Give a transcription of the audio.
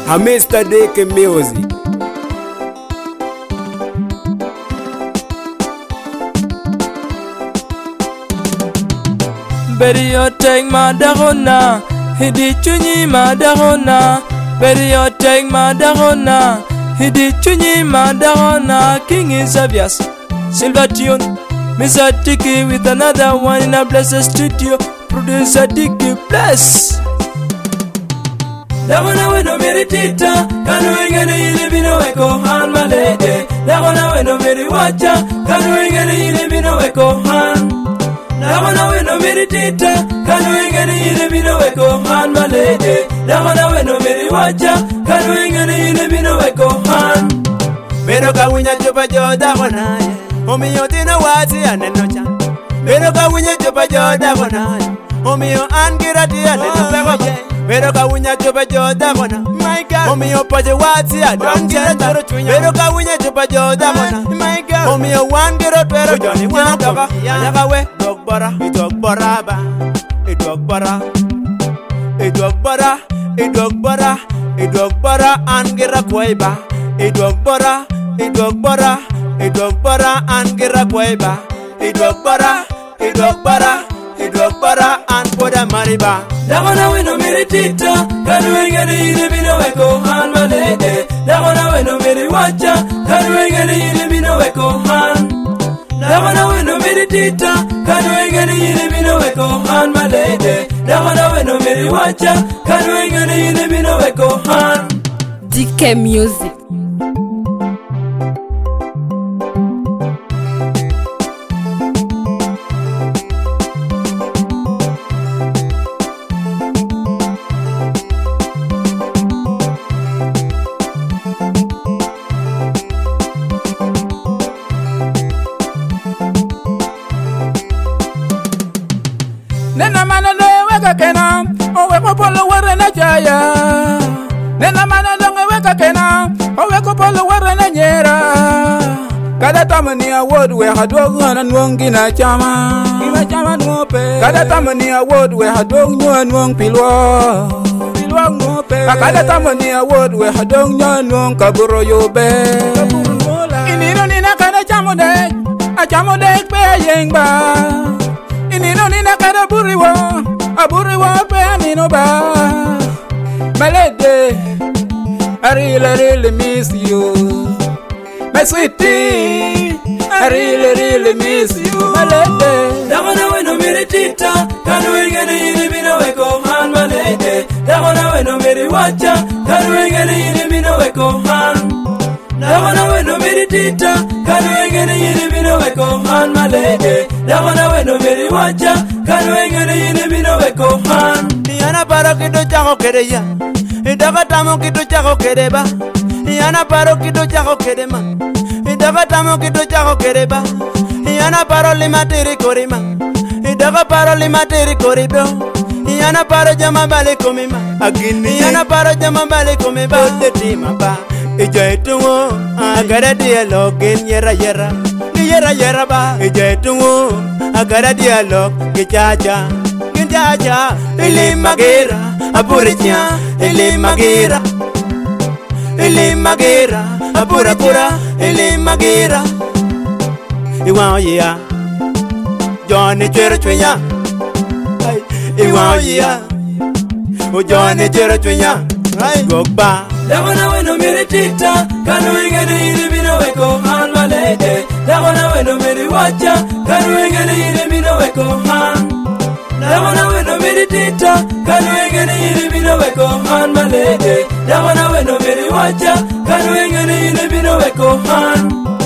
a Mr. Deke Music. Betty you take my dagona, hidi chunyi my dagona. Betty you take my dagona, hidi chunyi my dagona. King is obvious, Silver Tune, Mr. Tiki with another one in a blessed studio. Producer Tiki bless. Dagona we no meritita, kanu ingene yile bino weko han malede. Dagona we no meri wacha, kanu ingene yile bino weko han. Dagona we no meritita, kanu ingene yile bino weko han malede. Dagona we no meri wacha, kanu ingene yile bino weko han. Pero kawunya chupa jo dagona, omi yotina wati aneno cha. Pero kawunya chupa jo dagona, omi yo angirati aneno pego. Pero kawunya chupa jo dagona, my God. Omi yo paje wati adonjeta. Pero kawunya chupa jo dagona, my God. Omi yo wangiro pero joni wanga. Yaga we dogbara, idogbara ba, idogbara, idogbara, idogbara, idogbara angira kwaiba, idogbara, idogbara, idogbara angira kwaiba, idogbara, idogbara, idogbara an poda mariba. Dagona we no meritita, kanu ingene yile bino weko han malede. Dagona we no meri wacha, kanu ingene yile bino weko han. Dagona we no meritita, kanu ingene yile bino weko han malede. Dagona we no meri wacha, kanu ingene yile bino weko han. Deke Music. Nena mana le weka kena, owe kopolo were na jaya. Nena mana le weka kena, owe kopolo were na nyera. Kada tamani award we hadog na nwongi na chama. Ima chama ngope. Kada tamani award we hadog nwong pilwa. Pilwa ngope. Kada tamani award we hadog nwong kaburo yobe. Inino nina kada chamode, a chamode pe yengba. Inino nina kada aburiwa pe anino ba. Malede, I really miss you. My sweetie, I really miss you. Malede, dagona we no meritita, kanu ingene yile bino weko han malede. Dagona we no meri wacha, kanu ingene yile bino weko han. Dagona we no meritita, kanu ingene yile bino weko han malede. Dagona we no meri wacha, kanu ingene yile bino weko han. Yana paro kido chako kereya, idaga tamo kido chako kereba. Yana paro kido chako kerema, idaga tamo kido chako kereba. Yana paro limateri korima, idaga paro limateri koribyo. Yana paro jama bale komima, agini. Yana paro jama bale komiba, tetima ba. Ijaituwo, agara dialog in yera yera, yera yera ba. Ijaituwo, agara dialog gichacha, gichacha. Ili magira, apuricha, ili magira, ili magira, apura pura, ili magira. Iwa ya, Johnny Cherchuya, Iwa ya, Johnny Cherchuya, Gogba. Dagona we no meritita, kanu ingene yile bino weko han malede. Dagona we no meri wacha, kanu ingene yile bino weko han. Dagona we no meritita, kanu ingene yile bino weko han malede. Dagona we no meri wacha, kanu ingene yile bino weko han.